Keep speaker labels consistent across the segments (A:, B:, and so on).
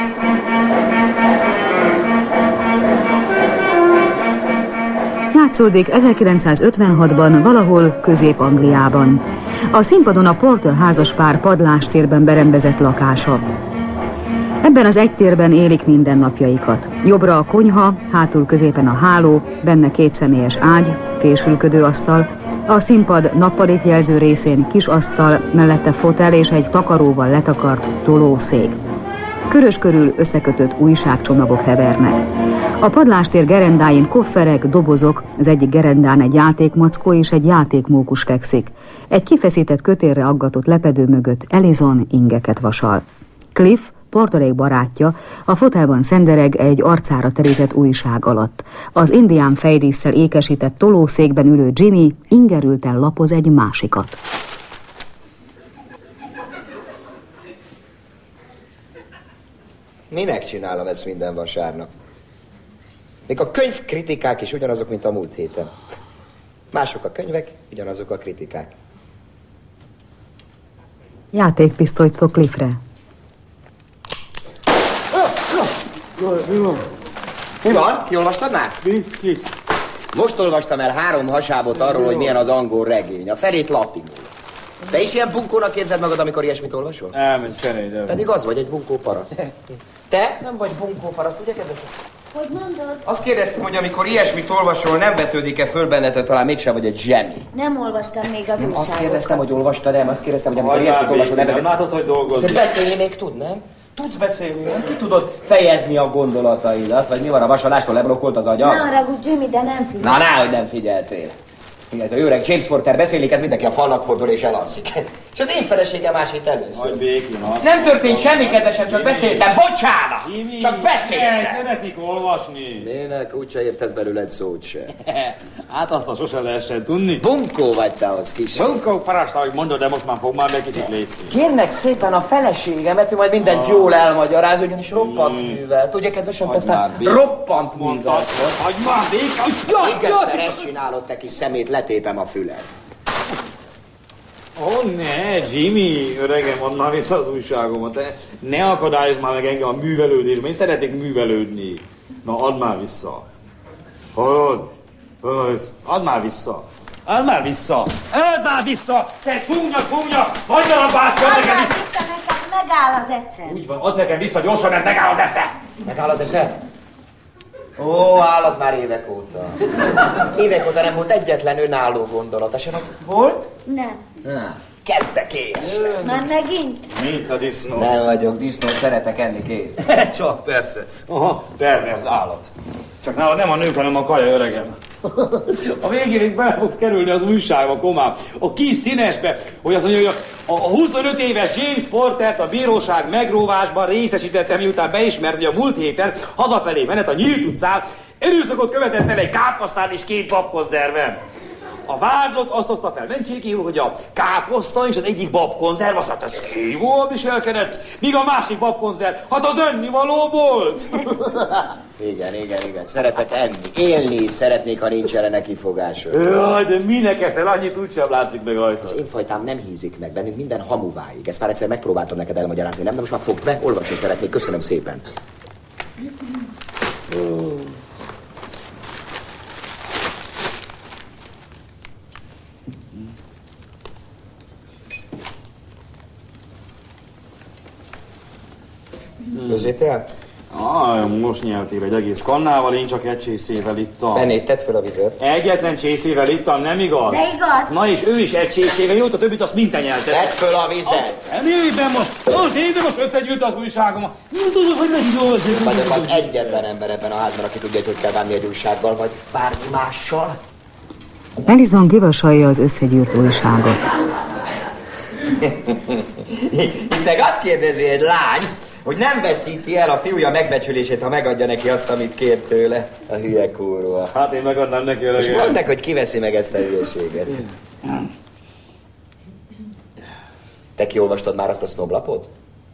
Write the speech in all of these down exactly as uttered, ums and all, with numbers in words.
A: Játszódik ezerkilencszázötvenhatban valahol Közép-Angliában. A színpadon a Porter házaspár padlástérben berendezett lakása. Ebben az egy térben élik mindennapjaikat. Jobbra a konyha, hátul középen a háló, benne két személyes ágy, fésülködő asztal, a színpad nappalit jelző részén kis asztal, mellette fotel és egy takaróval letakart tolószék. Körös körül összekötött újságcsomagok hevernek. A padlástér gerendáin kofferek, dobozok, az egyik gerendán egy játékmackó és egy játékmókus fekszik. Egy kifeszített kötélre aggatott lepedő mögött Ellison ingeket vasal. Cliff, Porterék barátja, a fotelban szendereg egy arcára terített újság alatt. Az indián fejdísszel ékesített tolószékben ülő Jimmy ingerülten lapoz egy másikat.
B: Minek csinálom ezt minden vasárnap? Még a könyvkritikák is ugyanazok, mint a múlt héten. Mások a könyvek, ugyanazok a kritikák.
A: Játékpisztolyt fog Cliffre.
B: Mi van? Mi van? Kiolvastad már?
C: Mi? Ki?
B: Most olvastam el három hasábot arról, hogy milyen az angol regény. A felét latinul. Te is ilyen bunkónak érzed magad, amikor ilyesmit olvasol?
C: Elmegy fenéd.
B: Pedig az vagy, egy bunkó paraszt. Te nem vagy bunkó paraszt, ugye, kedves?
D: Hogy mondod?
B: Azt kérdeztem, hogy amikor ilyesmit olvasol, nem vetődik-e föl benned, talán mégsem vagy egy zseni.
D: Nem olvastam még az
B: Nem,
D: újságokat.
B: azt kérdeztem, hogy olvastad el, azt kérdeztem, hogy amikor ilyesmit olvasol, nem vetődik.
C: Nem látod, hogy dolgozik?
B: Beszélni még tud, nem? Tudsz beszélni, nem? Ki tudod fejezni a gondolataidat? Vagy mi van, a vasalástól leblokkolt az agyad?
D: Ne haragudj, Jimmy, de nem figyelj.
B: Na, náhogy nem figyeltél. Figyelj, a öreg James Porter beszélik, ez mindenki a falnak fordul és elalszik. És az én feleségem másít először.
C: Majd békén azt.
B: Nem történt semmi, kedvesem, csak beszéltem. Bocsánat!
C: Jimmy,
B: Csak beszéltem!
C: szeretik olvasni.
B: Nének, úgyse értesz belőle egy szót se.
C: Hát azt a sose lehessen tudni.
B: Bunkó vagy te az kis.
C: Bunkó paraszt, ahogy mondod, de most már fog már be kicsit létszik.
B: Kérnek szépen a feleségemet, hogy majd mindent jól elmagyaráz, ugyanis roppant művel. Tudja, kedvesem, te aztán roppant művel.
C: Hagyj már békén!
B: Még egyszer ezt csinálod, te kis szemét, letépem a füled.
C: Ó, oh, ne, Jimmy, öregem, add már vissza az újságomat. Ne akadályozz már meg engem a művelődésben, én szeretnék művelődni. Na, add már vissza. Hallod? Add már vissza. Add már vissza. Add már vissza! Te csúnya, csúnya! Hagyd el a bátyja!
D: Add már vissza neked, megáll az eszem.
C: Úgy van, add nekem vissza gyorsan, mert megáll az esze!
B: Megáll az eszed? Ó, áll az már évek óta. Évek óta nem volt egyetlen önálló gondolata sem. Volt?
D: Nem.
B: Na, kezdek éhes.
D: Már megint?
C: Mint a disznó.
B: Nem vagyok disznó, szeretek enni, kész.
C: Csak persze. Aha, perverz állat. Csak nálad nem a nők, hanem a kaja, öregem. A végén még bele fogsz kerülni az újságba, komám. A kis színesbe, hogy azt mondja, hogy a, a huszonöt éves James Portert a bíróság megróvásban részesítette, miután beismert, hogy a múlt héten hazafelé menet a Nyílt utcán erőszakot követett el egy káposztán és két babkonzerven. A vádlott azt hozta fel mentségéül, hogy a káposzta és az egyik babkonzerv, azt hát ez kívóan viselkedett, míg a másik babkonzerv, hát az ennivaló volt.
B: Igen, igen, igen. Szeretek enni. Élni szeretnék, ha nincs erre neki fogásod.
C: Jaj, de minek eszel? Annyit úgysem látszik meg rajta.
B: Az én fajtám nem hízik meg, bennünk minden hamuváig. Ezt már egyszer megpróbáltam neked elmagyarázni, nem? De most már fogd be, olvasni szeretnék. Köszönöm szépen. Oh. Közétel?
C: Ah, most nyeltél egy egész kannával, én csak egy csészével ittam.
B: Fenét, tedd föl a vizet.
C: Egyetlen csészével ittam, nem igaz?
D: De igaz.
C: Na és ő is egy csészével jót, a többit azt minden nyelted.
B: Tedd föl a vizet.
C: Nem éppen most, most én, de most összegyűjt az újságomat. Nem tudod, hogy megigaz.
B: Vagyok az egyetlen ember ebben a házban, aki tudja, hogy kell bánni egy újsággal, vagy bármi mással.
A: Ellison kivasalja az összegyűrt újságot.
B: Itt azt kérdezi egy lány, hogy nem veszíti el a fiúja megbecsülését, ha megadja neki azt, amit kér tőle. A hülye kurva.
C: Hát én megadnám neki, öregem.
B: És mondd meg, hogy kiveszi meg ezt a hülyeséget. Te kiolvastad már azt a sznoblapot?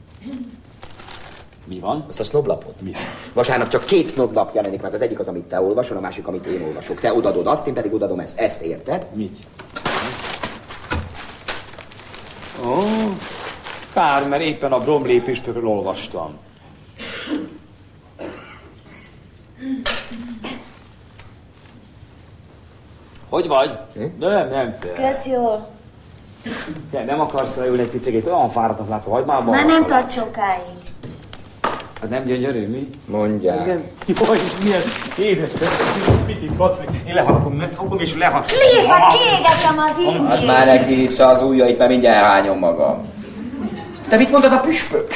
C: Mi van?
B: Azt a sznoblapot?
C: Mi?
B: Vasárnap csak két sznoblap jelenik meg. Az egyik az, amit te olvasol, a másik, amit én olvasok. Te odadod azt, én pedig odadom ezt. Ezt érted?
C: Mit? Ó, kár, mert éppen a Bromley püspökről olvastam. Hogy vagy?
B: Hm?
C: Nem, nem te.
D: Kösz jól.
C: Te nem akarsz leülni egy picit, olyan fáradtnak látszol, hagyd már
D: Már nem tart sokáig.
C: Hát nem gyönyörű, mi?
B: Mondják.
C: Igen. Jaj, milyen édes, picit kaclik. Én leharapom, megfogom és leharapom.
D: Cliff, hát kiégetem az ingét.
B: Add már neki vissza az ujjait, mert mindjárt elhányom magam. Te mit mond az a püspök?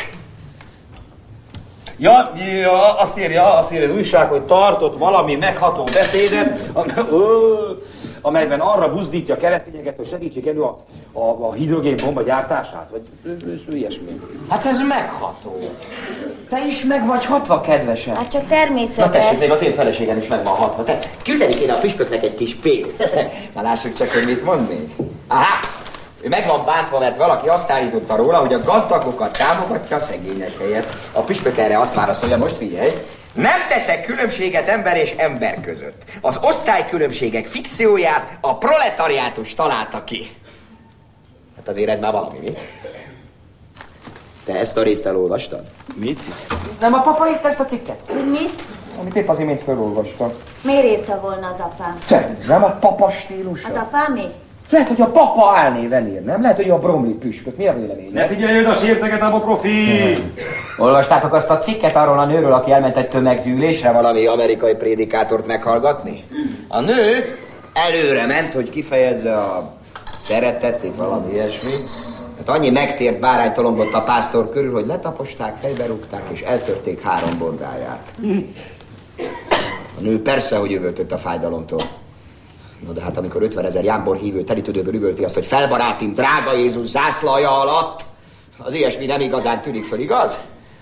C: Ja, ja, azt írja, azt írja az újság, hogy tartott valami megható beszédet, amelyben arra buzdítja a keresztényeket, hogy segítsék elő a, a, a hidrogénbomba gyártását, vagy ő ilyesmi.
B: Hát ez megható. Te is meg vagy hatva, kedvesem.
D: Hát csak
B: Na
D: természetes.
B: tessék, még az én feleségem is meg van hatva. Te küldeni kéne a püspöknek egy kis pénzt. Na lássuk csak, hogy mit mond még. Aha! Ő meg van bántva, mert valaki azt állította róla, hogy a gazdagokat támogatja a szegények helyett. A püspök erre azt válaszolja, most figyelj. Nem teszek különbséget ember és ember között. Az osztálykülönbségek fikcióját a proletariátus találta ki. Hát azért ez már valami, mi? Te ezt a részt elolvastad?
C: Mit?
B: Nem a papa írt ezt a cikket?
D: Hogy mit?
B: Amit épp az imént felolvastam.
D: Miért írta volna az apám?
B: Szerintem nem a papa stílusa.
D: Az apámé?
B: Lehet, hogy a papa álnéven ír, nem? Lehet, hogy a Bromley püspök. Mi a véleményed?
C: Ne figyelj őd a sérteget, ám a profi!
B: Olvastátok azt a cikket arról a nőről, aki elment egy tömeggyűlésre valami amerikai prédikátort meghallgatni? A nő előre ment, hogy kifejezze a szeretetét, valami ilyesmi. Hát annyi megtért báránytolombott a pásztor körül, hogy letaposták, fejberúgták és eltörték három bordáját. A nő persze, hogy üvöltött a fájdalomtól. No, de hát amikor ötvenezer jámbor hívő terítődőből üvölti azt, hogy felbarátim, drága Jézus zászlaja alatt, az ilyesmi nem igazán tűnik föl, igaz?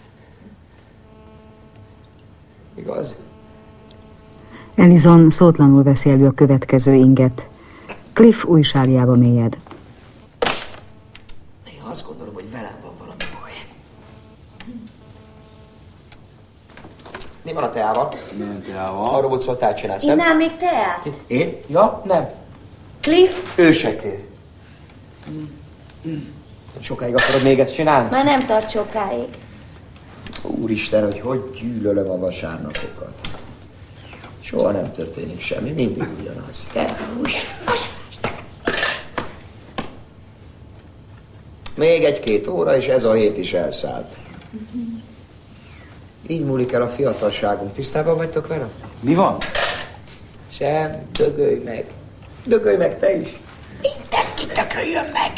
B: Igaz?
A: Ellison szótlanul veszi elő a következő inget. Cliff újságjába mélyed.
B: Néha azt gondolom, hogy velem van valami baj. Mi van a teával?
C: Milyen teával?
B: Arról volt szó, hogy te csinálsz, nem?
D: Innál még teát?
B: Én? Ja, nem.
D: Cliff?
B: Ő se kér. Sokáig akarod még ezt csinálni?
D: Már nem tart sokáig.
B: Úristen, hogy hogy gyűlölöm a vasárnapokat. Soha nem történik semmi, mindig ugyanaz. Te, hús, még egy-két óra, és ez a hét is elszállt. Így múlik el a fiatalságunk. Tisztában vagytok vele?
C: Mi van?
B: Sem, dögölj meg. Dögölj meg te is. Mindenki dögöljön meg.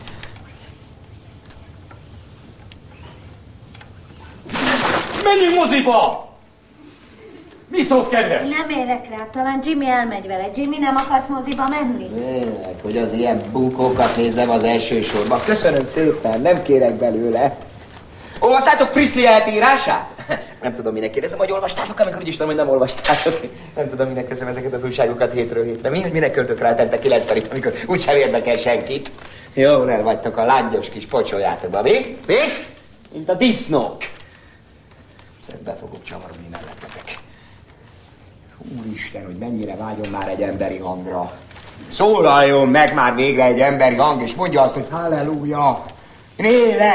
C: Menjünk moziba! Mit szólsz, kedves?
D: Nem érek rá, talán Jimmy elmegy vele. Jimmy, nem akarsz moziba menni?
B: Tényleg, hogy az ilyen bunkókat nézem az első sorban. Köszönöm szépen, nem kérek belőle. Olvastátok Priestley eltírását? Nem tudom, minek kérdezem, hogy olvastátok, amikor úgyis tudom, hogy nem olvastátok. Nem tudom, minek köszönöm ezeket az újságokat hétről hétre. Mi, hogy minek költök rá tente kilenc percet, amikor úgysem érdekel senkit. Jól el vagytok a lángyos kis pocsolyátokban, mi? Mi? Mint a disznók. Szerintem be fogok csavarodni mellettetek. Úristen, hogy mennyire vágyom már egy emberi hangra. Szólaljon meg már végre egy emberi hang, és mondja azt, hogy halleluja! Én élek!